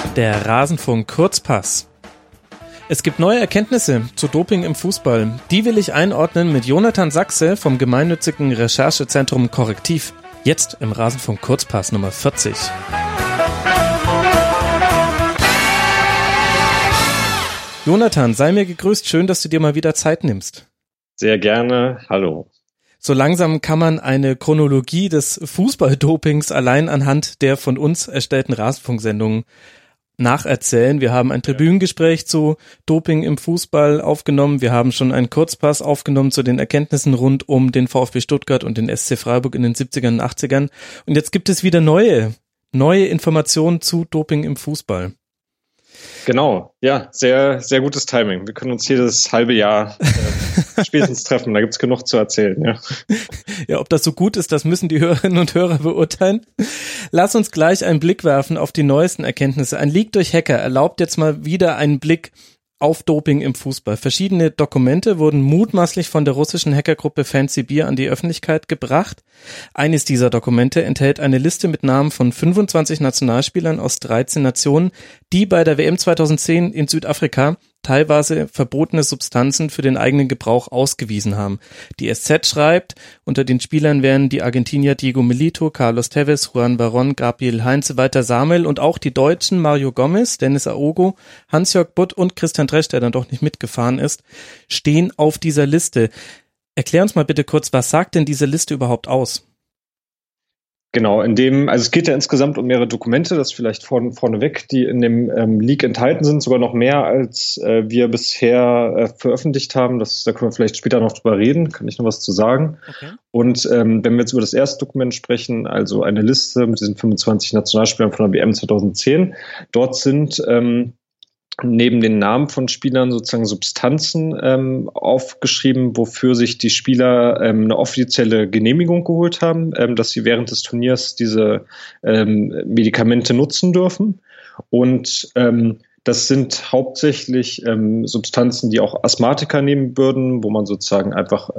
Der Rasenfunk Kurzpass. Es gibt neue Erkenntnisse zu Doping im Fußball. Die will ich einordnen mit Jonathan Sachse vom gemeinnützigen Recherchezentrum Korrektiv. Jetzt im Rasenfunk Kurzpass Nummer 40. Jonathan, sei mir gegrüßt. Schön, dass du dir mal wieder Zeit nimmst. Sehr gerne. Hallo. So langsam kann man eine Chronologie des Fußballdopings allein anhand der von uns erstellten Rasenfunksendungen nacherzählen. Wir haben ein Tribünengespräch zu Doping im Fußball aufgenommen. Wir haben schon einen Kurzpass aufgenommen zu den Erkenntnissen rund um den VfB Stuttgart und den SC Freiburg in den 70ern und 80ern. Und jetzt gibt es wieder neue Informationen zu Doping im Fußball. Genau, ja, sehr, sehr gutes Timing. Wir können uns jedes halbe Jahr spätestens treffen, da gibt's genug zu erzählen. Ja. Ja, ob das so gut ist, das müssen die Hörerinnen und Hörer beurteilen. Lass uns gleich einen Blick werfen auf die neuesten Erkenntnisse. Ein Leak durch Hacker erlaubt jetzt mal wieder einen Blick auf Doping im Fußball. Verschiedene Dokumente wurden mutmaßlich von der russischen Hackergruppe Fancy Beer an die Öffentlichkeit gebracht. Eines dieser Dokumente enthält eine Liste mit Namen von 25 Nationalspielern aus 13 Nationen, die bei der WM 2010 in Südafrika teilweise verbotene Substanzen für den eigenen Gebrauch ausgewiesen haben. Die SZ schreibt, unter den Spielern wären die Argentinier Diego Milito, Carlos Tevez, Juan Barón, Gabriel Heinze, Walter Samel und auch die Deutschen Mario Gomez, Dennis Aogo, Hans-Jörg Butt und Christian Tresch, der dann doch nicht mitgefahren ist, stehen auf dieser Liste. Erklär uns mal bitte kurz, was sagt denn diese Liste überhaupt aus? Genau, also es geht ja insgesamt um mehrere Dokumente, das vielleicht vorneweg, die in dem Leak enthalten sind, sogar noch mehr, als wir bisher veröffentlicht haben. Da können wir vielleicht später noch drüber reden, kann ich noch was zu sagen. Okay. Und wenn wir jetzt über das erste Dokument sprechen, also eine Liste mit diesen 25 Nationalspielern von der WM 2010, dort sind neben den Namen von Spielern sozusagen Substanzen aufgeschrieben, wofür sich die Spieler eine offizielle Genehmigung geholt haben, dass sie während des Turniers diese Medikamente nutzen dürfen. Und das sind hauptsächlich Substanzen, die auch Asthmatiker nehmen würden, wo man sozusagen einfach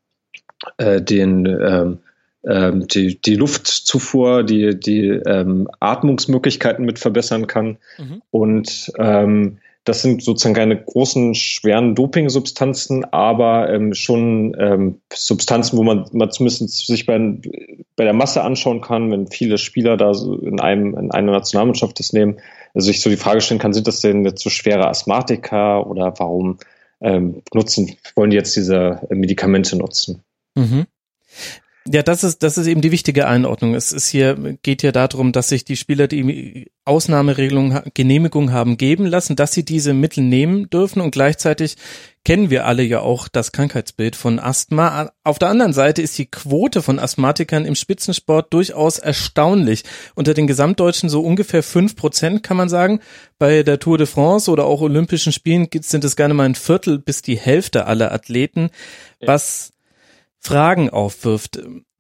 die Luftzufuhr, die Atmungsmöglichkeiten mit verbessern kann. Mhm. Und das sind sozusagen keine großen, schweren Dopingsubstanzen, aber schon Substanzen, wo man zumindest sich bei der Masse anschauen kann, wenn viele Spieler da so in einer Nationalmannschaft das nehmen, also sich so die Frage stellen kann, sind das denn jetzt so schwere Asthmatiker oder warum wollen die jetzt diese Medikamente nutzen? Mhm. Ja, das ist eben die wichtige Einordnung. Geht hier darum, dass sich die Spieler die Ausnahmeregelung, Genehmigung haben geben lassen, dass sie diese Mittel nehmen dürfen, und gleichzeitig kennen wir alle ja auch das Krankheitsbild von Asthma. Auf der anderen Seite ist die Quote von Asthmatikern im Spitzensport durchaus erstaunlich. Unter den Gesamtdeutschen so ungefähr 5%, kann man sagen. Bei der Tour de France oder auch Olympischen Spielen sind es gerne mal ein Viertel bis die Hälfte aller Athleten, was Fragen aufwirft.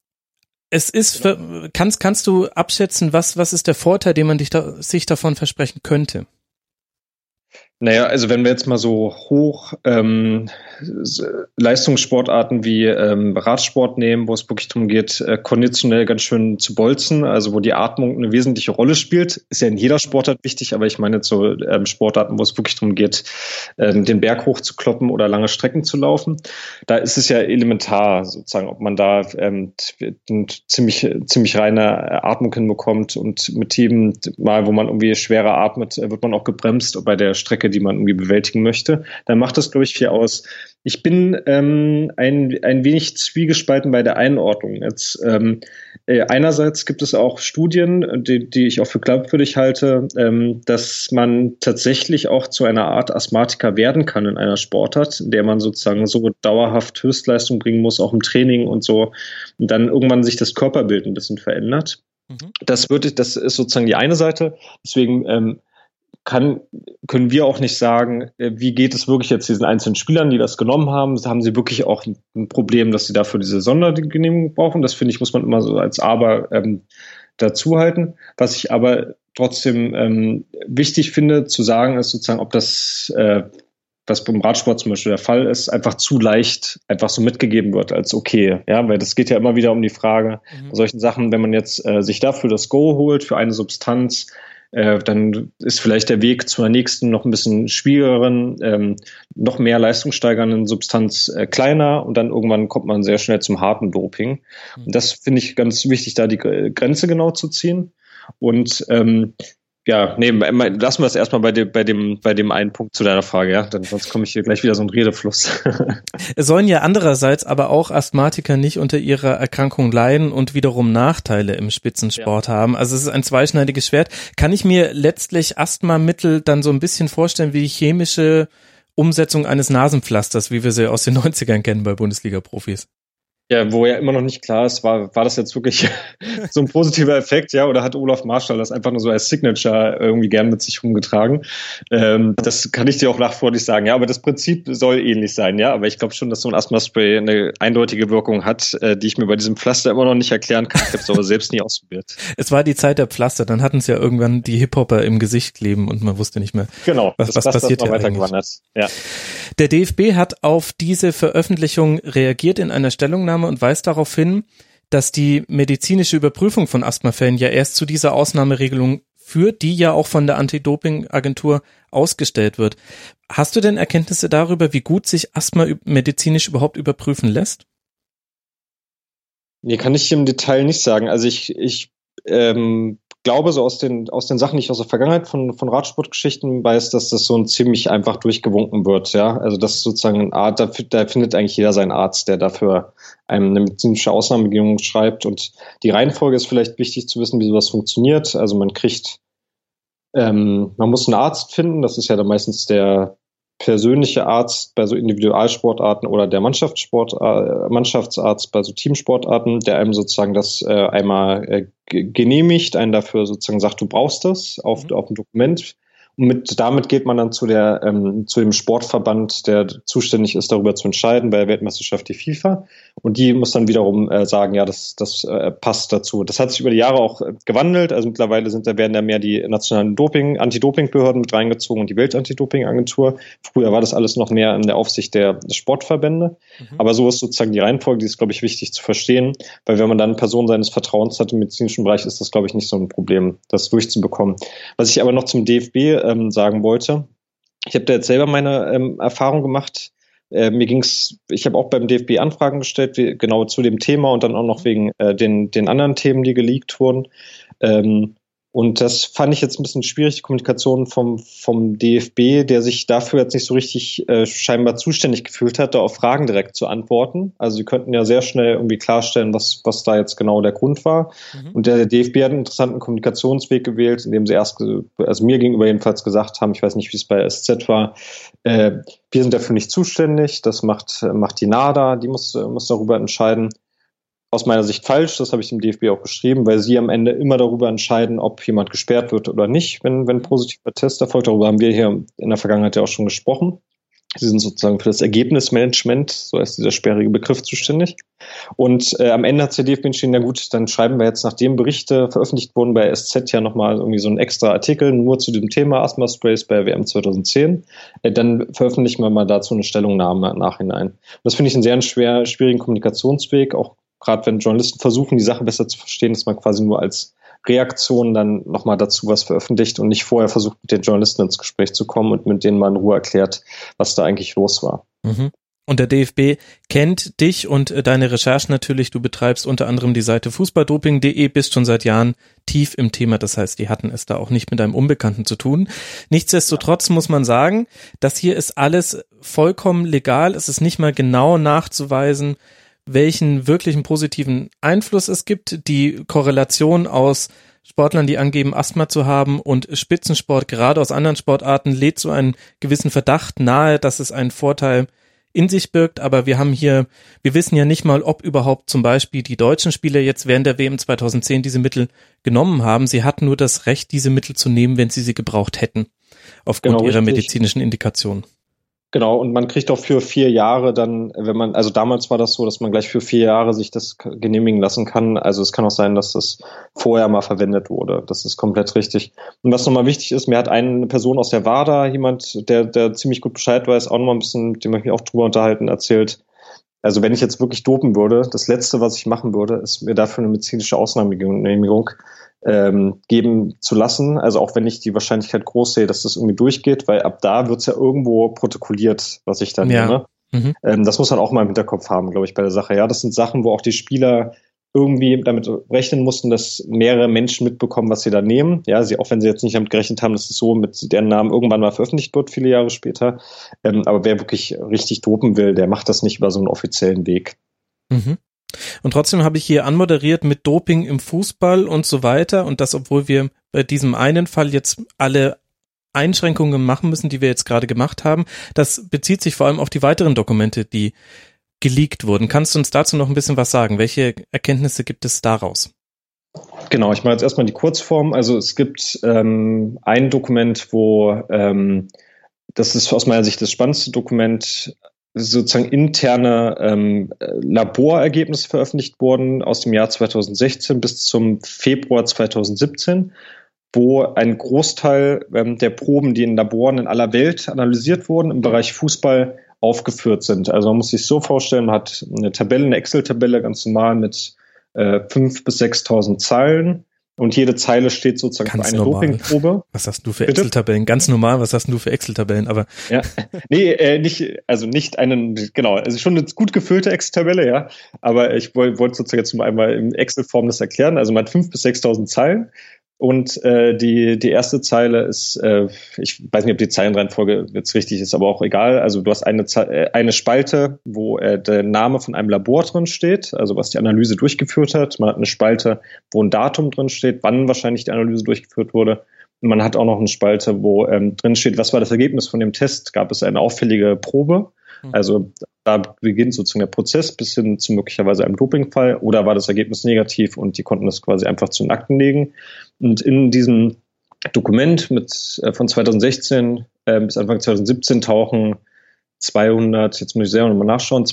Kannst du abschätzen, was ist der Vorteil, den man sich davon versprechen könnte? Naja, also wenn wir jetzt mal so hoch Leistungssportarten wie Radsport nehmen, wo es wirklich darum geht, konditionell ganz schön zu bolzen, also wo die Atmung eine wesentliche Rolle spielt, ist ja in jeder Sportart wichtig, aber ich meine jetzt so Sportarten, wo es wirklich darum geht, den Berg hoch zu kloppen oder lange Strecken zu laufen, da ist es ja elementar sozusagen, ob man da eine ziemlich reine Atmung hinbekommt, und mit jedem Mal, wo man irgendwie schwerer atmet, wird man auch gebremst bei der Strecke, die man irgendwie bewältigen möchte. Dann macht das, glaube ich, viel aus. Ich bin ein wenig zwiegespalten bei der Einordnung. Jetzt einerseits gibt es auch Studien, die ich auch für glaubwürdig halte, dass man tatsächlich auch zu einer Art Asthmatiker werden kann in einer Sportart, in der man sozusagen so dauerhaft Höchstleistung bringen muss, auch im Training und so, und dann irgendwann sich das Körperbild ein bisschen verändert. Mhm. Das ist sozusagen die eine Seite. Deswegen können wir auch nicht sagen, wie geht es wirklich jetzt diesen einzelnen Spielern, die das genommen haben. Haben sie wirklich auch ein Problem, dass sie dafür diese Sondergenehmigung brauchen? Das, finde ich, muss man immer so als Aber dazu halten. Was ich aber trotzdem wichtig finde zu sagen, ist sozusagen, ob das, was beim Radsport zum Beispiel der Fall ist, einfach zu leicht einfach so mitgegeben wird als okay. Ja, weil das geht ja immer wieder um die Frage, bei solchen Sachen, wenn man jetzt sich dafür das Go holt, für eine Substanz, dann ist vielleicht der Weg zur nächsten noch ein bisschen schwierigeren, noch mehr leistungssteigernden Substanz kleiner und dann irgendwann kommt man sehr schnell zum harten Doping. Und das finde ich ganz wichtig, da die Grenze genau zu ziehen. Und lassen wir es erstmal bei dem einen Punkt zu deiner Frage, ja, denn sonst komme ich hier gleich wieder so ein Redefluss. Es sollen ja andererseits aber auch Asthmatiker nicht unter ihrer Erkrankung leiden und wiederum Nachteile im Spitzensport haben. Also es ist ein zweischneidiges Schwert. Kann ich mir letztlich Asthmamittel dann so ein bisschen vorstellen wie die chemische Umsetzung eines Nasenpflasters, wie wir sie aus den 90ern kennen bei Bundesliga-Profis? Ja, wo ja immer noch nicht klar ist, war das jetzt wirklich so ein positiver Effekt, ja, oder hat Olaf Marschall das einfach nur so als Signature irgendwie gern mit sich rumgetragen? Das kann ich dir auch nach vor nicht sagen, ja, aber das Prinzip soll ähnlich sein, ja, aber ich glaube schon, dass so ein Asthma-Spray eine eindeutige Wirkung hat, die ich mir bei diesem Pflaster immer noch nicht erklären kann. Ich habe es aber selbst nie ausprobiert. Es war die Zeit der Pflaster, dann hatten es ja irgendwann die Hip-Hopper im Gesicht kleben und man wusste nicht mehr, genau, was passiert hier eigentlich. Ja. Der DFB hat auf diese Veröffentlichung reagiert in einer Stellungnahme und weist darauf hin, dass die medizinische Überprüfung von Asthmafällen ja erst zu dieser Ausnahmeregelung führt, die ja auch von der Anti-Doping-Agentur ausgestellt wird. Hast du denn Erkenntnisse darüber, wie gut sich Asthma medizinisch überhaupt überprüfen lässt? Nee, kann ich im Detail nicht sagen. Also ich glaube, so aus den Sachen, die ich aus der Vergangenheit von Radsportgeschichten weiß, dass das so ein ziemlich einfach durchgewunken wird, ja. Also das ist sozusagen eine Art, da findet eigentlich jeder seinen Arzt, der dafür einem eine medizinische Ausnahmegenehmigung schreibt. Und die Reihenfolge ist vielleicht wichtig zu wissen, wie sowas funktioniert. Also man muss einen Arzt finden, das ist ja dann meistens der persönliche Arzt bei so Individualsportarten oder der Mannschaftsarzt bei so Teamsportarten, der einem sozusagen das einmal genehmigt, einen dafür sozusagen sagt, du brauchst das auf dem Dokument. Und damit geht man dann zu dem Sportverband, der zuständig ist, darüber zu entscheiden, bei der Weltmeisterschaft die FIFA. Und die muss dann wiederum sagen, ja, das passt dazu. Das hat sich über die Jahre auch gewandelt. Also mittlerweile werden da mehr die nationalen Anti-Doping-Behörden mit reingezogen und die Welt-Anti-Doping-Agentur. Früher war das alles noch mehr in der Aufsicht der Sportverbände. Aber so ist sozusagen die Reihenfolge, die ist, glaube ich, wichtig zu verstehen. Weil wenn man dann Person seines Vertrauens hat im medizinischen Bereich, ist das, glaube ich, nicht so ein Problem, das durchzubekommen. Was ich aber noch zum DFB sagen wollte. Ich habe da jetzt selber meine Erfahrung gemacht. Ich habe auch beim DFB Anfragen gestellt, genau zu dem Thema und dann auch noch wegen den anderen Themen, die geleakt wurden. Und das fand ich jetzt ein bisschen schwierig, die Kommunikation vom DFB, der sich dafür jetzt nicht so richtig scheinbar zuständig gefühlt hat, da auf Fragen direkt zu antworten. Also sie könnten ja sehr schnell irgendwie klarstellen, was da jetzt genau der Grund war. Und der DFB hat einen interessanten Kommunikationsweg gewählt, indem sie also mir gegenüber jedenfalls gesagt haben, ich weiß nicht, wie es bei SZ war, wir sind dafür nicht zuständig, das macht die NADA, die muss darüber entscheiden. Aus meiner Sicht falsch, das habe ich dem DFB auch geschrieben, weil sie am Ende immer darüber entscheiden, ob jemand gesperrt wird oder nicht, wenn positiver Test erfolgt. Darüber haben wir hier in der Vergangenheit ja auch schon gesprochen. Sie sind sozusagen für das Ergebnismanagement, so ist dieser sperrige Begriff, zuständig. Und am Ende hat der DFB entschieden, na gut, dann schreiben wir jetzt, nachdem Berichte veröffentlicht wurden bei SZ ja nochmal irgendwie so einen extra Artikel nur zu dem Thema Asthma-Sprays bei WM 2010. Dann veröffentlichen wir mal dazu eine Stellungnahme im Nachhinein. Und das finde ich einen sehr schwierigen Kommunikationsweg, auch gerade wenn Journalisten versuchen, die Sache besser zu verstehen, dass man quasi nur als Reaktion dann nochmal dazu was veröffentlicht und nicht vorher versucht, mit den Journalisten ins Gespräch zu kommen und mit denen mal in Ruhe erklärt, was da eigentlich los war. Und der DFB kennt dich und deine Recherchen natürlich. Du betreibst unter anderem die Seite fußballdoping.de, bist schon seit Jahren tief im Thema. Das heißt, die hatten es da auch nicht mit einem Unbekannten zu tun. Nichtsdestotrotz muss man sagen, das hier ist alles vollkommen legal. Es ist nicht mal genau nachzuweisen, welchen wirklichen positiven Einfluss es gibt. Die Korrelation aus Sportlern, die angeben, Asthma zu haben und Spitzensport, gerade aus anderen Sportarten, lädt so einen gewissen Verdacht nahe, dass es einen Vorteil in sich birgt. Aber wir wissen ja nicht mal, ob überhaupt zum Beispiel die deutschen Spieler jetzt während der WM 2010 diese Mittel genommen haben. Sie hatten nur das Recht, diese Mittel zu nehmen, wenn sie gebraucht hätten, aufgrund ihrer medizinischen Indikation. Genau, und man kriegt auch für 4 Jahre dann, also damals war das so, dass man gleich für 4 Jahre sich das genehmigen lassen kann. Also es kann auch sein, dass das vorher mal verwendet wurde. Das ist komplett richtig. Und was nochmal wichtig ist, mir hat eine Person aus der WADA, jemand, der ziemlich gut Bescheid weiß, auch nochmal ein bisschen, mit dem ich mich auch drüber unterhalten, erzählt, Also wenn ich jetzt wirklich dopen würde, das Letzte, was ich machen würde, ist mir dafür eine medizinische Ausnahmegenehmigung geben zu lassen. Also auch wenn ich die Wahrscheinlichkeit groß sehe, dass das irgendwie durchgeht, weil ab da wird's ja irgendwo protokolliert, was ich dann nehme. Das muss man auch mal im Hinterkopf haben, glaube ich, bei der Sache. Ja, das sind Sachen, wo auch die Spieler irgendwie damit rechnen mussten, dass mehrere Menschen mitbekommen, was sie da nehmen. Ja, auch wenn sie jetzt nicht damit gerechnet haben, dass es so mit deren Namen irgendwann mal veröffentlicht wird, viele Jahre später. Aber wer wirklich richtig dopen will, der macht das nicht über so einen offiziellen Weg. Und trotzdem habe ich hier anmoderiert mit Doping im Fußball und so weiter, und das, obwohl wir bei diesem einen Fall jetzt alle Einschränkungen machen müssen, die wir jetzt gerade gemacht haben. Das bezieht sich vor allem auf die weiteren Dokumente, die geleakt wurden. Kannst du uns dazu noch ein bisschen was sagen? Welche Erkenntnisse gibt es daraus? Genau, ich mache jetzt erstmal die Kurzform. Also es gibt ein Dokument, wo das ist aus meiner Sicht das spannendste Dokument, sozusagen interne Laborergebnisse veröffentlicht wurden aus dem Jahr 2016 bis zum Februar 2017, wo ein Großteil der Proben, die in Laboren in aller Welt analysiert wurden, im Bereich Fußball aufgeführt sind. Also man muss sich so vorstellen, man hat eine Tabelle, eine Excel-Tabelle ganz normal mit 5.000 bis 6.000 Zeilen. Und jede Zeile steht sozusagen ganz für eine normal. Dopingprobe. Was hast du für Excel-Tabellen? Ganz normal, was hast du für Excel-Tabellen? Aber ja, nee, nicht einen, genau, also schon eine gut gefüllte Excel-Tabelle, ja. Aber ich wollte sozusagen jetzt mal einmal in Excel-Form das erklären. Also man hat 5.000 bis 6.000 Zeilen. Und die erste Zeile ist, ich weiß nicht, ob die Zeilenreihenfolge jetzt richtig ist, aber auch egal. Also du hast eine Spalte, wo der Name von einem Labor drin steht, also was die Analyse durchgeführt hat. Man hat eine Spalte, wo ein Datum drin steht, wann wahrscheinlich die Analyse durchgeführt wurde. Und man hat auch noch eine Spalte, wo drin steht, was war das Ergebnis von dem Test? Gab es eine auffällige Probe? Also da beginnt sozusagen der Prozess bis hin zu möglicherweise einem Dopingfall, oder war das Ergebnis negativ und die konnten das quasi einfach zu den Akten legen. Und in diesem Dokument von 2016 bis Anfang 2017 tauchen jetzt muss ich selber nochmal nachschauen,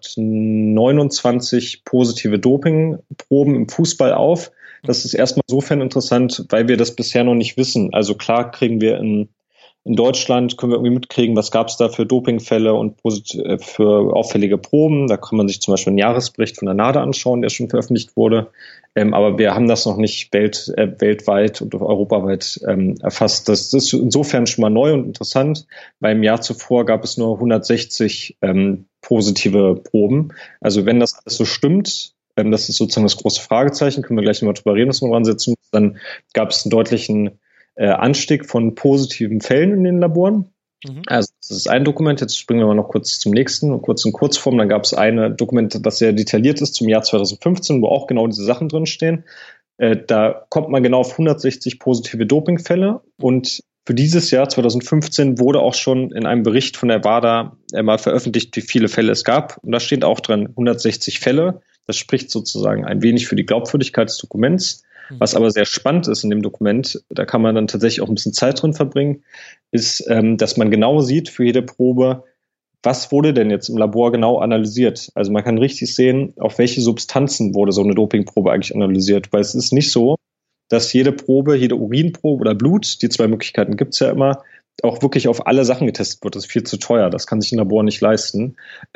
229 positive Dopingproben im Fußball auf. Das ist erstmal insofern interessant, weil wir das bisher noch nicht wissen. Also klar kriegen wir in Deutschland, können wir irgendwie mitkriegen, was gab es da für Dopingfälle und für auffällige Proben. Da kann man sich zum Beispiel einen Jahresbericht von der NADA anschauen, der schon veröffentlicht wurde. Aber wir haben das noch nicht weltweit und europaweit erfasst. Das ist insofern schon mal neu und interessant, weil im Jahr zuvor gab es nur 160 positive Proben. Also wenn das alles so stimmt, das ist sozusagen das große Fragezeichen, können wir gleich nochmal drüber reden, was wir dran setzen müssen, dann gab es einen deutlichen Anstieg von positiven Fällen in den Laboren. Also das ist ein Dokument, jetzt springen wir mal noch kurz zum nächsten, kurz in Kurzform. Dann gab es ein Dokument, das sehr detailliert ist, zum Jahr 2015, wo auch genau diese Sachen drinstehen. Da kommt man genau auf 160 positive Dopingfälle, und für dieses Jahr 2015 wurde auch schon in einem Bericht von der WADA mal veröffentlicht, wie viele Fälle es gab. Und da steht auch dran 160 Fälle. Das spricht sozusagen ein wenig für die Glaubwürdigkeit des Dokuments. Was aber sehr spannend ist in dem Dokument, da kann man dann tatsächlich auch ein bisschen Zeit drin verbringen, ist, dass man genau sieht für jede Probe, was wurde denn jetzt im Labor genau analysiert. Also man kann richtig sehen, auf welche Substanzen wurde so eine Dopingprobe eigentlich analysiert. Weil es ist nicht so, dass jede Probe, jede Urinprobe oder Blut, die zwei Möglichkeiten gibt's ja immer, auch wirklich auf alle Sachen getestet wird. Das ist viel zu teuer, das kann sich ein Labor nicht leisten.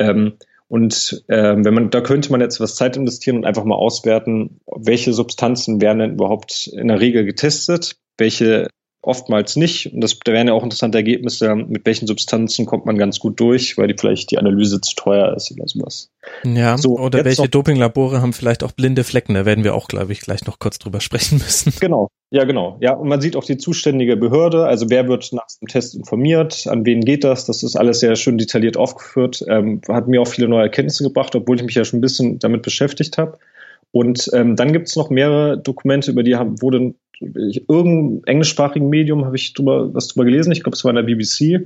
Da könnte man jetzt was Zeit investieren und einfach mal auswerten, welche Substanzen werden denn überhaupt in der Regel getestet, welche oftmals nicht. Und da wären ja auch interessante Ergebnisse, mit welchen Substanzen kommt man ganz gut durch, weil vielleicht die Analyse zu teuer ist oder sowas. Ja, so, oder welche Dopinglabore haben vielleicht auch blinde Flecken, da werden wir auch, glaube ich, gleich noch kurz drüber sprechen müssen. Genau. Ja, und man sieht auch die zuständige Behörde, also wer wird nach dem Test informiert, an wen geht das ist alles sehr schön detailliert aufgeführt, hat mir auch viele neue Erkenntnisse gebracht, obwohl ich mich ja schon ein bisschen damit beschäftigt habe. Und dann gibt es noch mehrere Dokumente, über die wurde irgendeinem englischsprachigen Medium habe ich was drüber gelesen, ich glaube, es war in der BBC,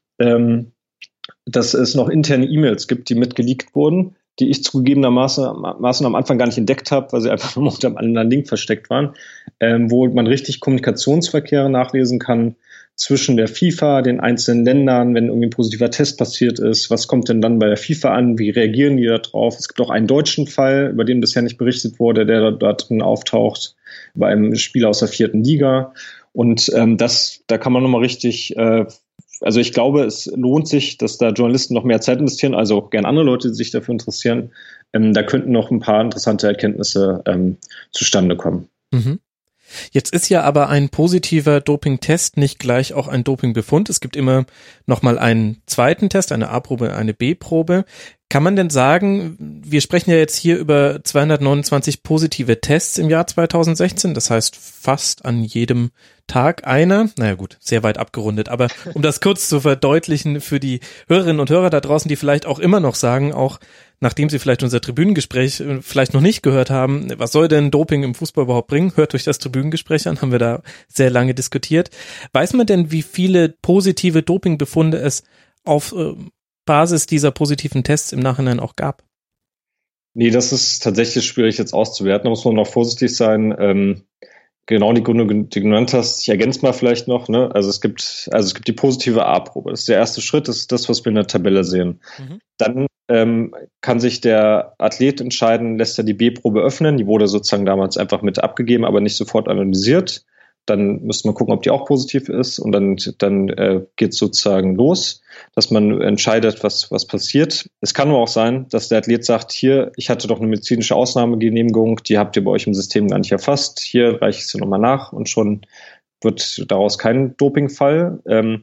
dass es noch interne E-Mails gibt, die mitgeleakt wurden, die ich zugegebenermaßen am Anfang gar nicht entdeckt habe, weil sie einfach nur unter einem anderen Link versteckt waren, wo man richtig Kommunikationsverkehre nachlesen kann zwischen der FIFA, den einzelnen Ländern, wenn irgendwie ein positiver Test passiert ist, was kommt denn dann bei der FIFA an, wie reagieren die da drauf? Es gibt auch einen deutschen Fall, über den bisher nicht berichtet wurde, der da drin auftaucht, bei einem Spieler aus der 4. Liga. Und da kann man nochmal richtig also ich glaube, es lohnt sich, dass da Journalisten noch mehr Zeit investieren, also auch gerne andere Leute, die sich dafür interessieren. Da könnten noch ein paar interessante Erkenntnisse zustande kommen. Mhm. Jetzt ist ja aber ein positiver Dopingtest nicht gleich auch ein Dopingbefund. Es gibt immer nochmal einen zweiten Test, eine A-Probe, eine B-Probe. Kann man denn sagen, wir sprechen ja jetzt hier über 229 positive Tests im Jahr 2016, das heißt fast an jedem Tag einer. Naja gut, sehr weit abgerundet, aber um das kurz zu verdeutlichen für die Hörerinnen und Hörer da draußen, die vielleicht auch immer noch sagen, auch nachdem sie vielleicht unser Tribünengespräch vielleicht noch nicht gehört haben, was soll denn Doping im Fußball überhaupt bringen? Hört euch das Tribünengespräch an, haben wir da sehr lange diskutiert. Weiß man denn, wie viele positive Dopingbefunde es auf Basis dieser positiven Tests im Nachhinein auch gab? Nee, das ist tatsächlich schwierig jetzt auszuwerten. Da muss man noch vorsichtig sein. Genau die Gründe, die du genannt hast, ich ergänze mal vielleicht noch, ne? Also es gibt die positive A-Probe. Das ist der erste Schritt, das ist das, was wir in der Tabelle sehen. Mhm. Dann kann sich der Athlet entscheiden, lässt er die B-Probe öffnen. Die wurde sozusagen damals einfach mit abgegeben, aber nicht sofort analysiert. Dann müsste man gucken, ob die auch positiv ist, und dann geht es sozusagen los, dass man entscheidet, was passiert. Es kann aber auch sein, dass der Athlet sagt, hier, ich hatte doch eine medizinische Ausnahmegenehmigung, die habt ihr bei euch im System gar nicht erfasst, hier reiche ich sie nochmal nach, und schon wird daraus kein Dopingfall.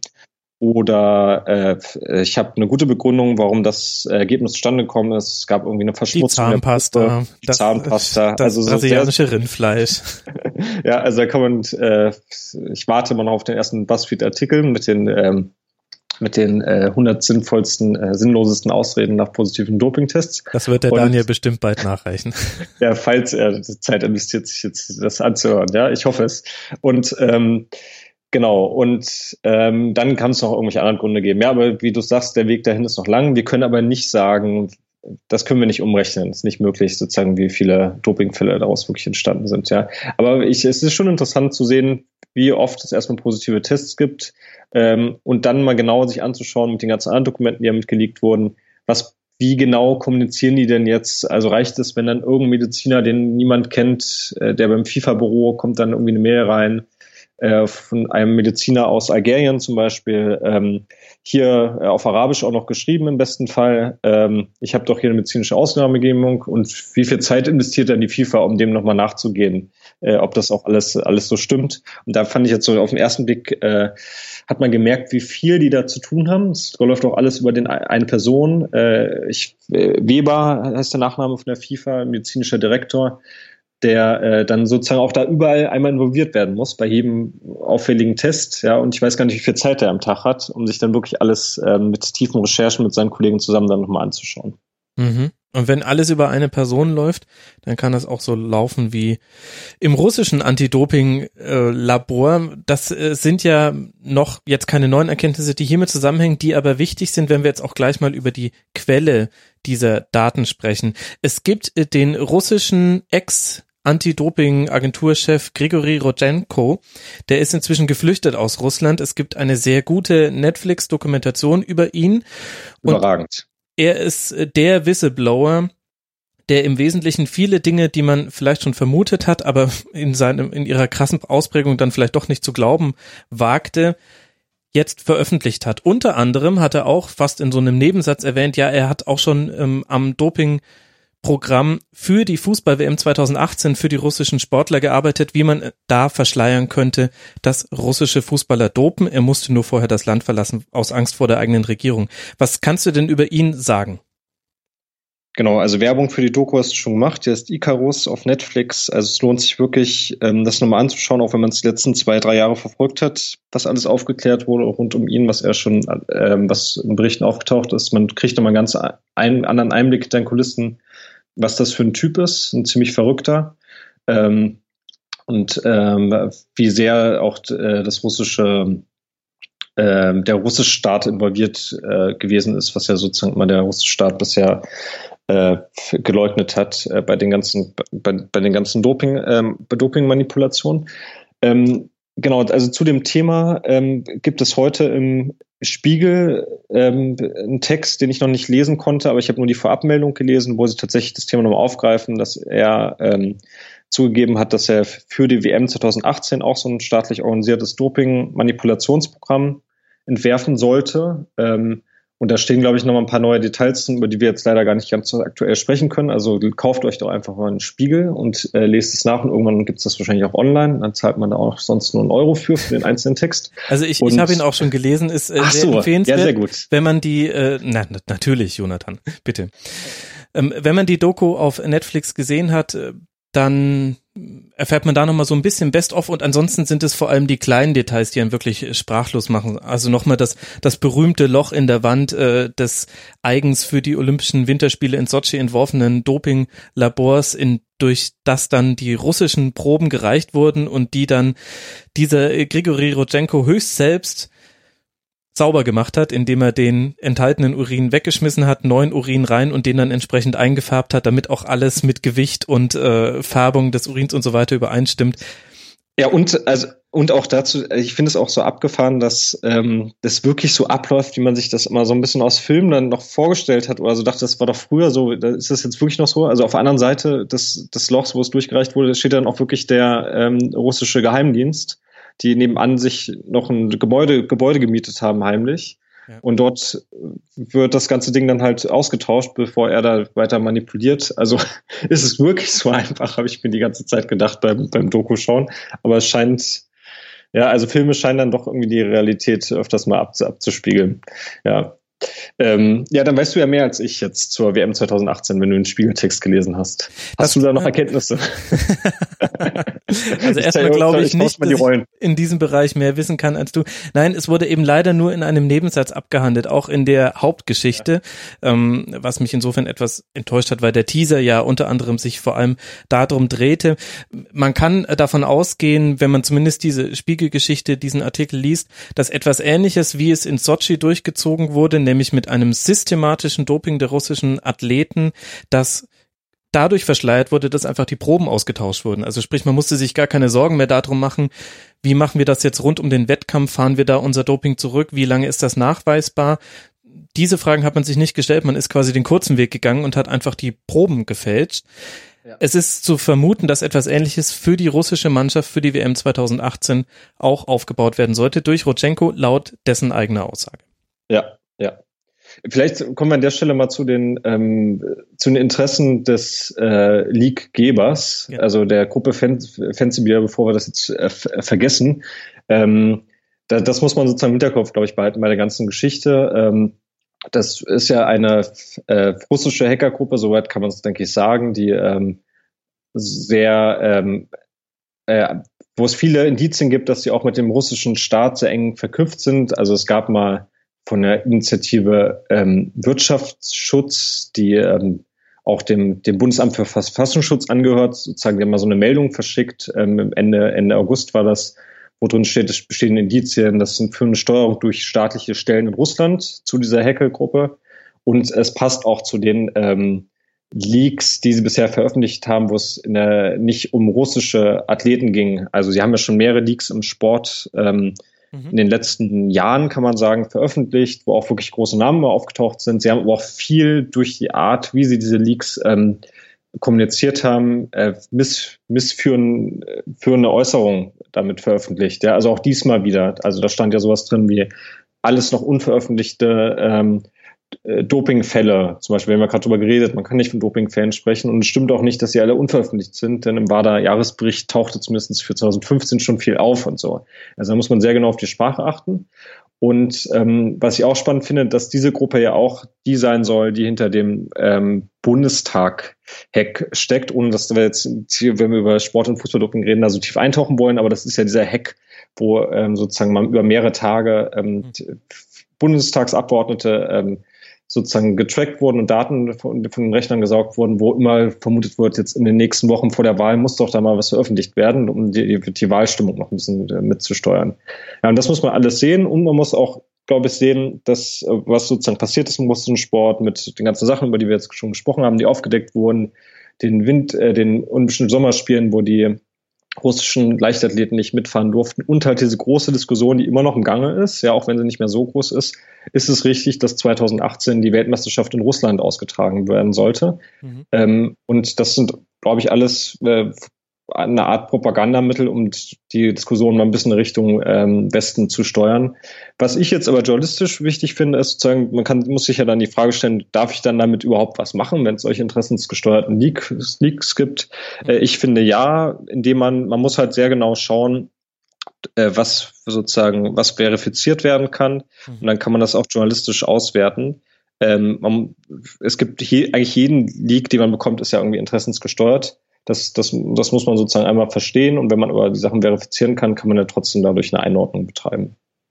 Oder ich habe eine gute Begründung, warum das Ergebnis zustande gekommen ist. Es gab irgendwie eine Verschmutzung. Die Zahnpasta. Das also brasilianische Rindfleisch. Ja, also da kann man, ich warte mal noch auf den ersten BuzzFeed-Artikel mit den 100 sinnlosesten Ausreden nach positiven Dopingtests. Das wird der Daniel bestimmt bald nachreichen. Ja, falls er Zeit investiert, sich jetzt das anzuhören. Ja, ich hoffe es. Und genau, und dann kann es noch irgendwelche anderen Gründe geben. Ja, aber wie du sagst, der Weg dahin ist noch lang. Wir können aber nicht sagen, das können wir nicht umrechnen. Es ist nicht möglich, sozusagen, wie viele Dopingfälle daraus wirklich entstanden sind. Ja, aber es ist schon interessant zu sehen, wie oft es erstmal positive Tests gibt, und dann mal genau sich anzuschauen mit den ganzen anderen Dokumenten, die ja mitgeleakt wurden, wie genau kommunizieren die denn jetzt? Also reicht es, wenn dann irgendein Mediziner, den niemand kennt, der beim FIFA-Büro kommt, dann irgendwie eine Mail rein, von einem Mediziner aus Algerien zum Beispiel, hier auf Arabisch auch noch geschrieben im besten Fall, ich habe doch hier eine medizinische Ausnahmegenehmigung, und wie viel Zeit investiert dann die FIFA, um dem nochmal nachzugehen, ob das auch alles so stimmt. Und da fand ich jetzt so auf den ersten Blick, hat man gemerkt, wie viel die da zu tun haben. Es läuft auch alles über eine Person. Weber heißt der Nachname von der FIFA, medizinischer Direktor, der dann sozusagen auch da überall einmal involviert werden muss, bei jedem auffälligen Test. Ja, und ich weiß gar nicht, wie viel Zeit er am Tag hat, um sich dann wirklich alles mit tiefen Recherchen mit seinen Kollegen zusammen dann nochmal anzuschauen. Mhm. Und wenn alles über eine Person läuft, dann kann das auch so laufen wie im russischen Anti-Doping-Labor. Das sind ja noch jetzt keine neuen Erkenntnisse, die hiermit zusammenhängen, die aber wichtig sind, wenn wir jetzt auch gleich mal über die Quelle dieser Daten sprechen. Es gibt den russischen Anti-Doping-Agenturchef Grigori Rodchenkov, der ist inzwischen geflüchtet aus Russland. Es gibt eine sehr gute Netflix-Dokumentation über ihn. Überragend. Er ist der Whistleblower, der im Wesentlichen viele Dinge, die man vielleicht schon vermutet hat, aber in ihrer krassen Ausprägung dann vielleicht doch nicht zu glauben wagte, jetzt veröffentlicht hat. Unter anderem hat er auch fast in so einem Nebensatz erwähnt, ja, er hat auch schon am Dopingprogramm für die Fußball-WM 2018 für die russischen Sportler gearbeitet, wie man da verschleiern könnte, dass russische Fußballer dopen. Er musste nur vorher das Land verlassen, aus Angst vor der eigenen Regierung. Was kannst du denn über ihn sagen? Genau, also Werbung für die Doku hast du schon gemacht. Der ist Icarus auf Netflix. Also es lohnt sich wirklich, das nochmal anzuschauen, auch wenn man es die letzten 2-3 Jahre verfolgt hat, was alles aufgeklärt wurde rund um ihn, was er schon, was in Berichten aufgetaucht ist. Man kriegt nochmal einen ganz anderen Einblick in den Kulissen, was das für ein Typ ist, ein ziemlich verrückter. Und wie sehr auch der russische Staat involviert gewesen ist, was ja sozusagen immer der russische Staat bisher geleugnet hat bei den ganzen Doping-Manipulationen. Genau, also zu dem Thema gibt es heute im Spiegel einen Text, den ich noch nicht lesen konnte, aber ich habe nur die Vorabmeldung gelesen, wo sie tatsächlich das Thema nochmal aufgreifen, dass er zugegeben hat, dass er für die WM 2018 auch so ein staatlich organisiertes Doping-Manipulationsprogramm entwerfen sollte. Und da stehen, glaube ich, noch mal ein paar neue Details drin, über die wir jetzt leider gar nicht ganz so aktuell sprechen können. Also kauft euch doch einfach mal einen Spiegel und lest es nach und irgendwann gibt es das wahrscheinlich auch online. Dann zahlt man da auch sonst nur €1 für den einzelnen Text. Also ich habe ihn auch schon gelesen, ist sehr empfehlenswert. Ja, sehr gut. Wenn man die, natürlich, Jonathan, bitte. Wenn man die Doku auf Netflix gesehen hat, dann erfährt man da nochmal so ein bisschen Best-of und ansonsten sind es vor allem die kleinen Details, die einen wirklich sprachlos machen. Also nochmal das berühmte Loch in der Wand des eigens für die Olympischen Winterspiele in Sotschi entworfenen Doping-Labors, durch das dann die russischen Proben gereicht wurden und die dann dieser Grigori Rodchenko höchst selbst sauber gemacht hat, indem er den enthaltenen Urin weggeschmissen hat, neuen Urin rein und den dann entsprechend eingefärbt hat, damit auch alles mit Gewicht und Färbung des Urins und so weiter übereinstimmt. Ja, und auch dazu, ich finde es auch so abgefahren, dass das wirklich so abläuft, wie man sich das immer so ein bisschen aus Filmen dann noch vorgestellt hat oder so dachte, das war doch früher so, ist das jetzt wirklich noch so? Also auf der anderen Seite des Lochs, wo es durchgereicht wurde, steht dann auch wirklich der russische Geheimdienst, die nebenan sich noch ein Gebäude gemietet haben heimlich. Ja. Und dort wird das ganze Ding dann halt ausgetauscht, bevor er da weiter manipuliert. Also ist es wirklich so einfach, habe ich mir die ganze Zeit gedacht beim Doku schauen. Aber es scheint, ja, also Filme scheinen dann doch irgendwie die Realität öfters mal abzuspiegeln. Ja. Dann weißt du ja mehr als ich jetzt zur WM 2018, wenn du den Spiegeltext gelesen hast. Hast du da noch Erkenntnisse? Also erstmal glaube ich nicht, dass ich in diesem Bereich mehr wissen kann als du. Nein, es wurde eben leider nur in einem Nebensatz abgehandelt, auch in der Hauptgeschichte, was mich insofern etwas enttäuscht hat, weil der Teaser ja unter anderem sich vor allem darum drehte. Man kann davon ausgehen, wenn man zumindest diese Spiegelgeschichte, diesen Artikel liest, dass etwas Ähnliches, wie es in Sotschi durchgezogen wurde, nämlich mit einem systematischen Doping der russischen Athleten, das dadurch verschleiert wurde, dass einfach die Proben ausgetauscht wurden. Also sprich, man musste sich gar keine Sorgen mehr darum machen, wie machen wir das jetzt rund um den Wettkampf, fahren wir da unser Doping zurück, wie lange ist das nachweisbar? Diese Fragen hat man sich nicht gestellt, man ist quasi den kurzen Weg gegangen und hat einfach die Proben gefälscht. Ja. Es ist zu vermuten, dass etwas Ähnliches für die russische Mannschaft für die WM 2018 auch aufgebaut werden sollte, durch Rodchenko laut dessen eigener Aussage. Ja. Vielleicht kommen wir an der Stelle mal zu den Interessen des League-Gebers, ja. Also der Gruppe Fansibir, bevor wir das jetzt vergessen. Das muss man sozusagen im Hinterkopf, glaube ich, behalten bei der ganzen Geschichte. Das ist ja eine russische Hackergruppe, soweit kann man es, denke ich, sagen, die wo es viele Indizien gibt, dass sie auch mit dem russischen Staat sehr eng verknüpft sind. Also es gab mal von der Initiative Wirtschaftsschutz, die auch dem Bundesamt für Verfassungsschutz angehört, sozusagen, die haben mal so eine Meldung verschickt, Ende August war das, wo drin steht, es bestehen Indizien, das sind für eine Steuerung durch staatliche Stellen in Russland zu dieser Hackergruppe und es passt auch zu den Leaks, die sie bisher veröffentlicht haben, wo es nicht um russische Athleten ging. Also sie haben ja schon mehrere Leaks im Sport in den letzten Jahren, kann man sagen, veröffentlicht, wo auch wirklich große Namen aufgetaucht sind. Sie haben aber auch viel durch die Art, wie sie diese Leaks kommuniziert haben, missführende Äußerungen damit veröffentlicht. Ja, also auch diesmal wieder. Also da stand ja sowas drin wie alles noch unveröffentlichte Dopingfälle. Zum Beispiel, wir haben ja gerade drüber geredet, man kann nicht von Dopingfällen sprechen und es stimmt auch nicht, dass sie alle unveröffentlicht sind, denn im WADA-Jahresbericht tauchte zumindest für 2015 schon viel auf und so. Also da muss man sehr genau auf die Sprache achten. Und was ich auch spannend finde, dass diese Gruppe ja auch die sein soll, die hinter dem Bundestag-Hack steckt, ohne dass wir jetzt, wenn wir über Sport- und Fußballdoping reden, da so tief eintauchen wollen, aber das ist ja dieser Hack, wo sozusagen man über mehrere Tage Bundestagsabgeordnete sozusagen getrackt wurden und Daten von den Rechnern gesaugt wurden, wo immer vermutet wird, jetzt in den nächsten Wochen vor der Wahl muss doch da mal was veröffentlicht werden, um die Wahlstimmung noch ein bisschen mitzusteuern. Ja, und das muss man alles sehen und man muss auch, glaube ich, sehen, dass was sozusagen passiert ist im russischen Sport mit den ganzen Sachen, über die wir jetzt schon gesprochen haben, die aufgedeckt wurden, den Olympischen Sommerspielen, wo die russischen Leichtathleten nicht mitfahren durften und halt diese große Diskussion, die immer noch im Gange ist, ja, auch wenn sie nicht mehr so groß ist es richtig, dass 2018 die Weltmeisterschaft in Russland ausgetragen werden sollte. Und das sind, glaube ich, alles eine Art Propagandamittel, um die Diskussion mal ein bisschen Richtung Westen zu steuern. Was ich jetzt aber journalistisch wichtig finde, ist sozusagen, muss sich ja dann die Frage stellen, darf ich dann damit überhaupt was machen, wenn es solche interessensgesteuerten Leaks gibt? Ich finde ja, indem man muss halt sehr genau schauen, was verifiziert werden kann, und dann kann man das auch journalistisch auswerten. Es gibt eigentlich jeden Leak, den man bekommt, ist ja irgendwie interessensgesteuert. Das muss man sozusagen einmal verstehen, und wenn man aber die Sachen verifizieren kann, kann man ja trotzdem dadurch eine Einordnung betreiben.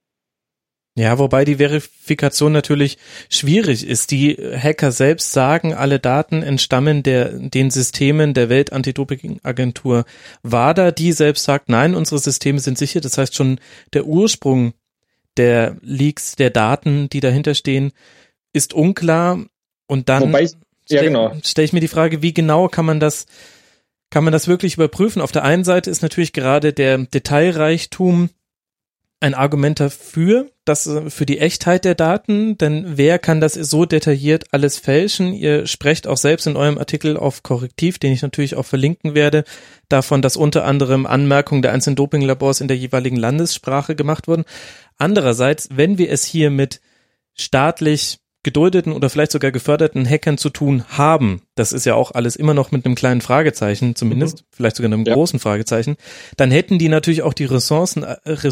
Ja, wobei die Verifikation natürlich schwierig ist. Die Hacker selbst sagen, alle Daten entstammen den Systemen der Welt-Anti-Doping-Agentur WADA, die selbst sagt, nein, unsere Systeme sind sicher. Das heißt, schon der Ursprung der Leaks, der Daten, die dahinter stehen, ist unklar. Und dann stelle ich mir die Frage, wie genau kann man das wirklich überprüfen? Auf der einen Seite ist natürlich gerade der Detailreichtum ein Argument dafür, für die Echtheit der Daten, denn wer kann das so detailliert alles fälschen? Ihr sprecht auch selbst in eurem Artikel auf Korrektiv, den ich natürlich auch verlinken werde, davon, dass unter anderem Anmerkungen der einzelnen Dopinglabors in der jeweiligen Landessprache gemacht wurden. Andererseits, wenn wir es hier mit staatlich geduldeten oder vielleicht sogar geförderten Hackern zu tun haben, das ist ja auch alles immer noch mit einem kleinen Fragezeichen zumindest, vielleicht sogar einem großen Fragezeichen, dann hätten die natürlich auch die Ressourcen,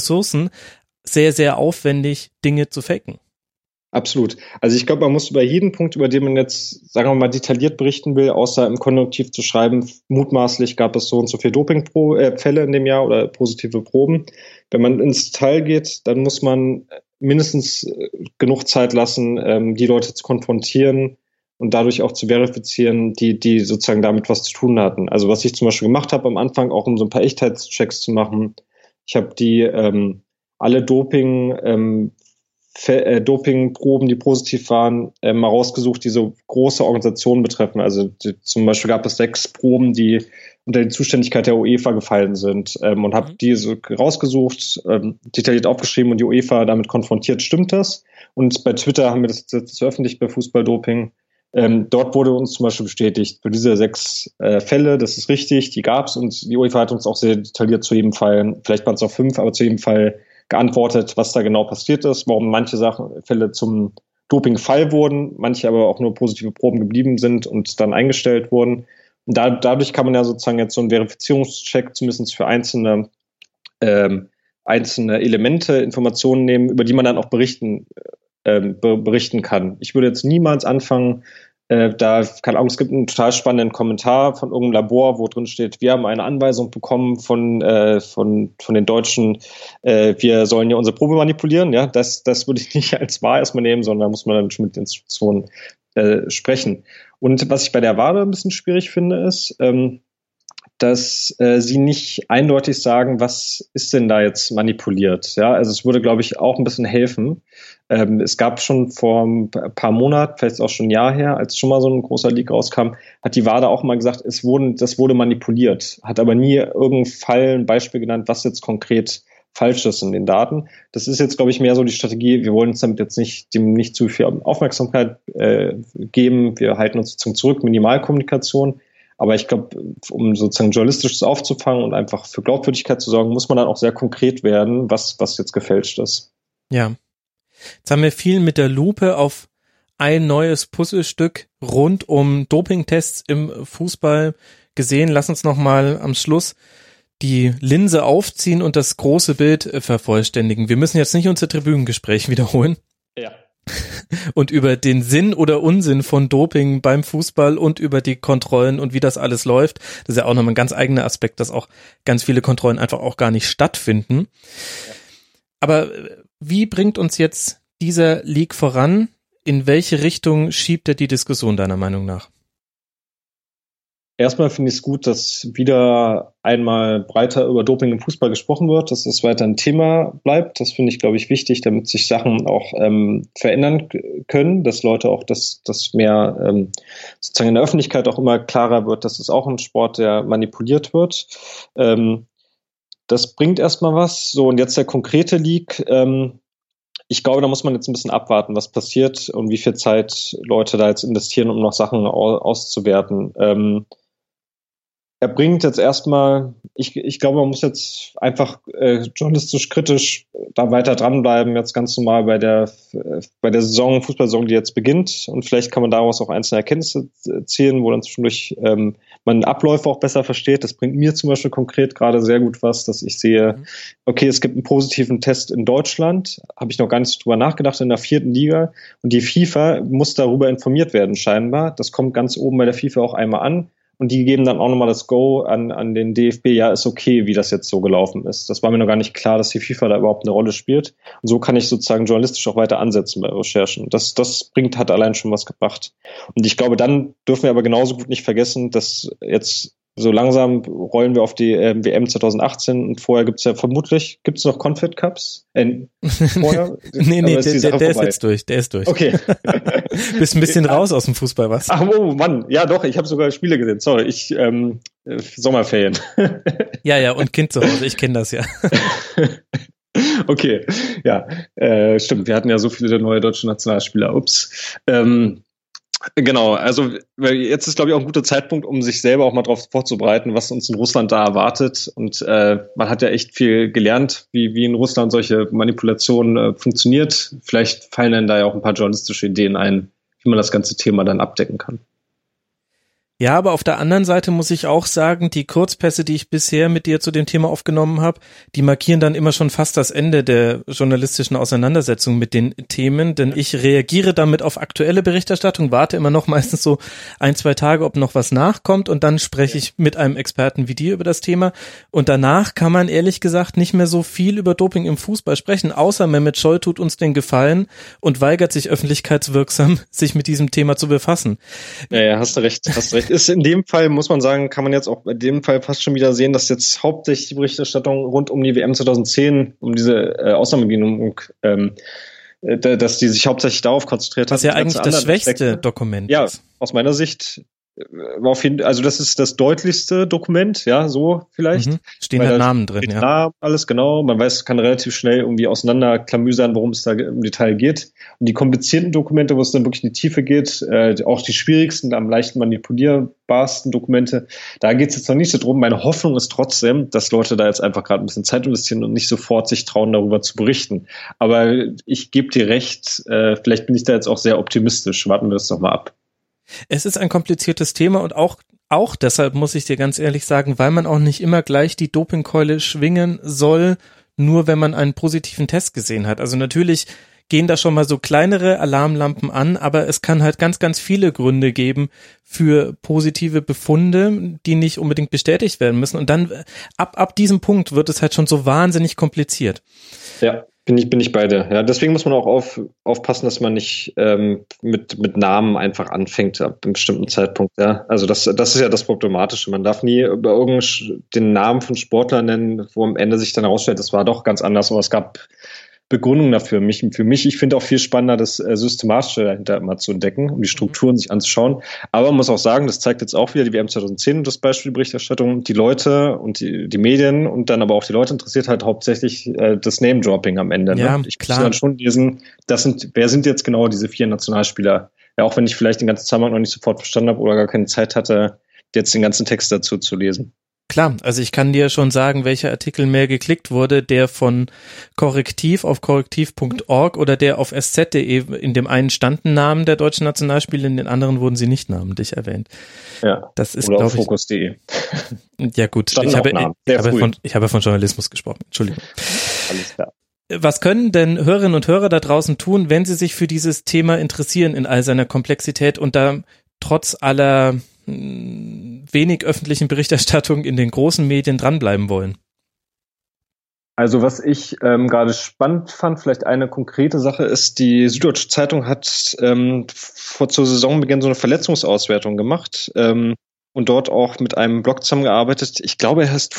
sehr, sehr aufwendig Dinge zu faken. Absolut. Also ich glaube, man muss über jeden Punkt, über den man jetzt, sagen wir mal, detailliert berichten will, außer im Konjunktiv zu schreiben, mutmaßlich gab es so und so viele Dopingfälle in dem Jahr oder positive Proben. Wenn man ins Detail geht, dann muss man mindestens genug Zeit lassen, die Leute zu konfrontieren und dadurch auch zu verifizieren, die sozusagen damit was zu tun hatten. Also was ich zum Beispiel gemacht habe am Anfang, auch um so ein paar Echtheitschecks zu machen, ich habe alle Dopingproben, die positiv waren, mal rausgesucht, die so große Organisationen betreffen. Also zum Beispiel gab es 6 Proben, die unter die Zuständigkeit der UEFA gefallen sind, und habe die so rausgesucht, detailliert aufgeschrieben und die UEFA damit konfrontiert, stimmt das? Und bei Twitter haben wir das jetzt veröffentlicht bei Fußballdoping. Dort wurde uns zum Beispiel bestätigt, für diese 6 Fälle, das ist richtig, die gab's, und die UEFA hat uns auch sehr detailliert zu jedem Fall, vielleicht waren es auch 5, aber zu jedem Fall geantwortet, was da genau passiert ist, warum manche Fälle zum Dopingfall wurden, manche aber auch nur positive Proben geblieben sind und dann eingestellt wurden. Und dadurch kann man ja sozusagen jetzt so einen Verifizierungscheck zumindest für einzelne Elemente, Informationen nehmen, über die man dann auch berichten kann. Ich würde jetzt niemals anfangen, keine Ahnung, es gibt einen total spannenden Kommentar von irgendeinem Labor, wo drin steht, wir haben eine Anweisung bekommen von den Deutschen, wir sollen ja unsere Probe manipulieren. Ja, das würde ich nicht als wahr erstmal nehmen, sondern da muss man dann schon mit den Institutionen sprechen. Und was ich bei der WADA ein bisschen schwierig finde, ist, dass sie nicht eindeutig sagen, was ist denn da jetzt manipuliert. Ja, also es würde, glaube ich, auch ein bisschen helfen. Es gab schon vor ein paar Monaten, vielleicht auch schon ein Jahr her, als schon mal so ein großer Leak rauskam, hat die WADA auch mal gesagt, das wurde manipuliert, hat aber nie irgendein Fall, ein Beispiel genannt, was jetzt konkret falsch ist in den Daten. Das ist jetzt, glaube ich, mehr so die Strategie, wir wollen uns damit jetzt dem nicht zu viel Aufmerksamkeit geben, wir halten uns sozusagen zurück, Minimalkommunikation. Aber ich glaube, um sozusagen journalistisch aufzufangen und einfach für Glaubwürdigkeit zu sorgen, muss man dann auch sehr konkret werden, was jetzt gefälscht ist. Ja. Jetzt haben wir viel mit der Lupe auf ein neues Puzzlestück rund um Dopingtests im Fußball gesehen. Lass uns nochmal am Schluss die Linse aufziehen und das große Bild vervollständigen. Wir müssen jetzt nicht unser Tribünengespräch wiederholen. Ja. Und über den Sinn oder Unsinn von Doping beim Fußball und über die Kontrollen und wie das alles läuft. Das ist ja auch nochmal ein ganz eigener Aspekt, dass auch ganz viele Kontrollen einfach auch gar nicht stattfinden. Ja. Aber wie bringt uns jetzt dieser Leak voran? In welche Richtung schiebt er die Diskussion deiner Meinung nach? Erstmal finde ich es gut, dass wieder einmal breiter über Doping im Fußball gesprochen wird, dass es weiter ein Thema bleibt. Das finde ich, glaube ich, wichtig, damit sich Sachen auch verändern können, dass Leute auch das mehr sozusagen in der Öffentlichkeit auch immer klarer wird, dass es auch ein Sport, der manipuliert wird. Das bringt erstmal was. So, und jetzt der konkrete Leak. Ich glaube, da muss man jetzt ein bisschen abwarten, was passiert und wie viel Zeit Leute da jetzt investieren, um noch Sachen auszuwerten. er bringt jetzt erstmal, ich glaube, man muss jetzt einfach journalistisch kritisch da weiter dranbleiben, jetzt ganz normal bei der Fußballsaison, die jetzt beginnt, und vielleicht kann man daraus auch einzelne Erkenntnisse ziehen, wo dann zwischendurch man Abläufe auch besser versteht. Das bringt mir zum Beispiel konkret gerade sehr gut was, dass ich sehe, okay, es gibt einen positiven Test in Deutschland, habe ich noch gar nicht drüber nachgedacht, in der 4. Liga, und die FIFA muss darüber informiert werden scheinbar. Das kommt ganz oben bei der FIFA auch einmal an. Und die geben dann auch nochmal das Go an den DFB, ja, ist okay, wie das jetzt so gelaufen ist. Das war mir noch gar nicht klar, dass die FIFA da überhaupt eine Rolle spielt. Und so kann ich sozusagen journalistisch auch weiter ansetzen bei Recherchen. Das hat allein schon was gebracht. Und ich glaube, dann dürfen wir aber genauso gut nicht vergessen, dass jetzt so langsam rollen wir auf die WM 2018, und vorher gibt's noch Confed Cups? Vorher? nee, der ist jetzt durch, der ist durch. Okay. Bist ein bisschen raus aus dem Fußball, was? Ach, oh Mann, ja doch, ich habe sogar Spiele gesehen, sorry, Sommerferien. Ja, und Kind zu Hause, ich kenne das ja. Okay, ja, stimmt, wir hatten ja so viele neue deutsche Nationalspieler, ups. Genau, also jetzt ist, glaube ich, auch ein guter Zeitpunkt, um sich selber auch mal darauf vorzubereiten, was uns in Russland da erwartet. Und man hat ja echt viel gelernt, wie in Russland solche Manipulationen funktioniert. Vielleicht fallen dann da ja auch ein paar journalistische Ideen ein, wie man das ganze Thema dann abdecken kann. Ja, aber auf der anderen Seite muss ich auch sagen, die Kurzpässe, die ich bisher mit dir zu dem Thema aufgenommen habe, die markieren dann immer schon fast das Ende der journalistischen Auseinandersetzung mit den Themen, denn ich reagiere damit auf aktuelle Berichterstattung, warte immer noch meistens so 1-2 Tage, ob noch was nachkommt, und dann spreche ich mit einem Experten wie dir über das Thema, und danach kann man ehrlich gesagt nicht mehr so viel über Doping im Fußball sprechen, außer Mehmet Scholl tut uns den Gefallen und weigert sich öffentlichkeitswirksam, sich mit diesem Thema zu befassen. Ja, hast du recht. Ist in dem Fall, muss man sagen, kann man jetzt auch bei dem Fall fast schon wieder sehen, dass jetzt hauptsächlich die Berichterstattung rund um die WM 2010, um diese Ausnahmegenehmigung, dass die sich hauptsächlich darauf konzentriert hat. Was ja eigentlich das schwächste Dokument ist. Ja, aus meiner Sicht also das ist das deutlichste Dokument, ja, so vielleicht. Stehen halt Namen drin, ja. Namen, alles genau. Man weiß, kann relativ schnell irgendwie auseinanderklamüsern, worum es da im Detail geht. Und die komplizierten Dokumente, wo es dann wirklich in die Tiefe geht, auch die schwierigsten, am leichten manipulierbarsten Dokumente, da geht es jetzt noch nicht so drum. Meine Hoffnung ist trotzdem, dass Leute da jetzt einfach gerade ein bisschen Zeit investieren und nicht sofort sich trauen, darüber zu berichten. Aber ich gebe dir recht, vielleicht bin ich da jetzt auch sehr optimistisch. Warten wir das doch mal ab. Es ist ein kompliziertes Thema, und auch deshalb muss ich dir ganz ehrlich sagen, weil man auch nicht immer gleich die Dopingkeule schwingen soll, nur wenn man einen positiven Test gesehen hat. Also natürlich gehen da schon mal so kleinere Alarmlampen an, aber es kann halt ganz, ganz viele Gründe geben für positive Befunde, die nicht unbedingt bestätigt werden müssen. Und dann ab diesem Punkt wird es halt schon so wahnsinnig kompliziert. Ja. Bin ich bei dir. Ja, deswegen muss man auch aufpassen, dass man nicht mit Namen einfach anfängt ab einem bestimmten Zeitpunkt. Ja, also das ist ja das Problematische. Man darf nie über den Namen von Sportlern nennen, wo am Ende sich dann herausstellt, das war doch ganz anders, aber es gab Begründung dafür. Für mich, ich finde auch viel spannender, das Systematische dahinter immer zu entdecken, um die Strukturen sich anzuschauen. Aber man muss auch sagen, das zeigt jetzt auch wieder die WM 2010 und das Beispiel die Berichterstattung, die Leute und die Medien und dann aber auch die Leute interessiert halt hauptsächlich das Name-Dropping am Ende. Ja, ne? Ich klar. muss dann schon lesen, wer sind jetzt genau diese 4 Nationalspieler? Ja, auch wenn ich vielleicht den ganzen Zusammenhang noch nicht sofort verstanden habe oder gar keine Zeit hatte, jetzt den ganzen Text dazu zu lesen. Klar, also ich kann dir schon sagen, welcher Artikel mehr geklickt wurde, der von Korrektiv auf korrektiv.org oder der auf sz.de. In dem einen standen Namen der deutschen Nationalspieler, in den anderen wurden sie nicht namentlich erwähnt. Ja, das ist, oder auf fokus.de. Ja gut, ich habe von Journalismus gesprochen, Entschuldigung. Alles klar. Was können denn Hörerinnen und Hörer da draußen tun, wenn sie sich für dieses Thema interessieren in all seiner Komplexität und da trotz aller wenig öffentlichen Berichterstattung in den großen Medien dranbleiben wollen? Also was ich gerade spannend fand, vielleicht eine konkrete Sache ist, die Süddeutsche Zeitung hat zur Saisonbeginn so eine Verletzungsauswertung gemacht und dort auch mit einem Blog zusammengearbeitet. Ich glaube, er heißt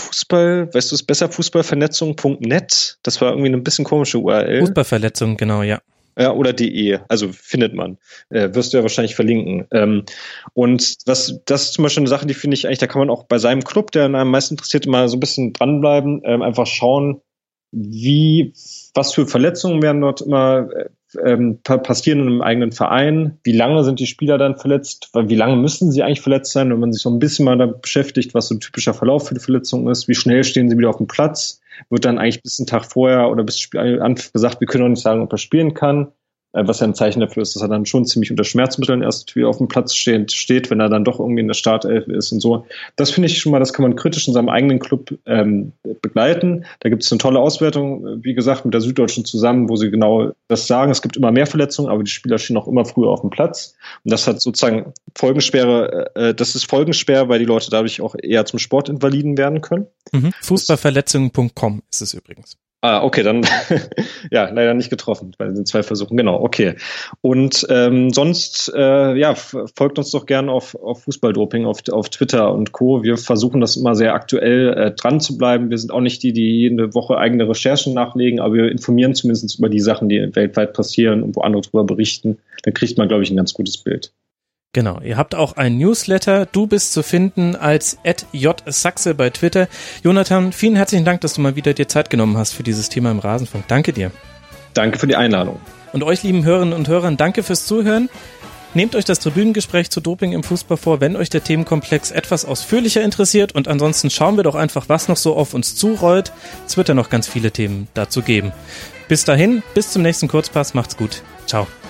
Fußballvernetzung.net. Das war irgendwie eine bisschen komische URL. Fußballverletzung, genau, ja. Ja, oder .de, also findet man. Wirst du ja wahrscheinlich verlinken. Und das ist zum Beispiel eine Sache, die finde ich eigentlich, da kann man auch bei seinem Club, der einen am meisten interessiert, mal so ein bisschen dranbleiben, einfach schauen, was für Verletzungen werden dort immer passieren in einem eigenen Verein? Wie lange sind die Spieler dann verletzt? Wie lange müssen sie eigentlich verletzt sein, wenn man sich so ein bisschen mal damit beschäftigt, was so ein typischer Verlauf für die Verletzung ist? Wie schnell stehen sie wieder auf dem Platz? Wird dann eigentlich bis einen Tag vorher oder bis Spiel gesagt, wir können noch nicht sagen, ob er spielen kann? Was ja ein Zeichen dafür ist, dass er dann schon ziemlich unter Schmerzmitteln erst wieder auf dem Platz steht, wenn er dann doch irgendwie in der Startelf ist und so. Das finde ich schon mal, das kann man kritisch in seinem eigenen Club begleiten. Da gibt es eine tolle Auswertung, wie gesagt, mit der Süddeutschen zusammen, wo sie genau das sagen. Es gibt immer mehr Verletzungen, aber die Spieler stehen auch immer früher auf dem Platz. Und das hat sozusagen das ist folgenschwer, weil die Leute dadurch auch eher zum Sportinvaliden werden können. Fußballverletzungen.com ist es übrigens. Okay, dann ja, leider nicht getroffen bei den 2 Versuchen. Genau, okay. Und sonst, folgt uns doch gerne auf Fußballdoping, auf Twitter und Co. Wir versuchen das immer sehr aktuell dran zu bleiben. Wir sind auch nicht die jede Woche eigene Recherchen nachlegen, aber wir informieren zumindest über die Sachen, die weltweit passieren und wo andere drüber berichten. Dann kriegt man, glaube ich, ein ganz gutes Bild. Genau, ihr habt auch ein Newsletter. Du bist zu finden als @jsaxe bei Twitter. Jonathan, vielen herzlichen Dank, dass du mal wieder dir Zeit genommen hast für dieses Thema im Rasenfunk. Danke dir. Danke für die Einladung. Und euch, lieben Hörerinnen und Hörern, danke fürs Zuhören. Nehmt euch das Tribünengespräch zu Doping im Fußball vor, wenn euch der Themenkomplex etwas ausführlicher interessiert. Und ansonsten schauen wir doch einfach, was noch so auf uns zurollt. Es wird ja noch ganz viele Themen dazu geben. Bis dahin, bis zum nächsten Kurzpass. Macht's gut. Ciao.